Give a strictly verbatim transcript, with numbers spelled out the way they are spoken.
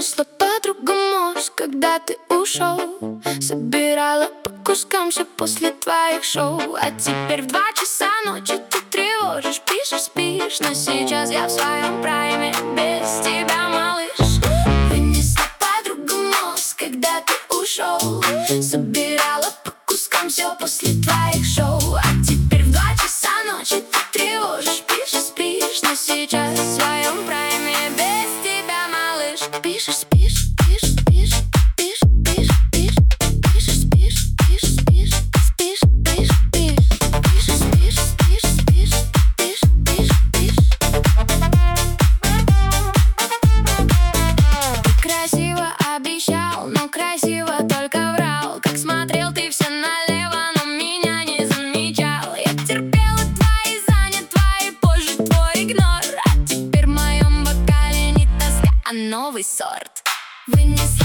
Вынесла подруга мозг, когда ты ушел. Собирала по кускам все после твоих шоу. А теперь в два часа ночи ты тревожишь, пишешь, спишь. Но сейчас я в своем прайме, без тебя, малыш. Вынесла подруга мозг, когда ты ушел. Собирала по кускам все после твоих шоу. А теперь в два часа ночи ты тревожишь, пишешь, спишь. Но сейчас в своем прайме, без тебя, малыш. Пишешь, спишь, пишешь, пишешь, пишешь, пишешь, пишешь, пишешь, спишь, пишешь, спишь, спишь, пишешь, пишешь, пишешь, спишь, спишь, спишь, пишешь, пишешь, пишешь. Ты красиво обещал, но красиво только врал. Как смотрел ты все налево, но меня не замечал. Я терпела твои заня, твои позже, твой игнор. А теперь в моем бокале не тоска, а новый сорт. Вынесла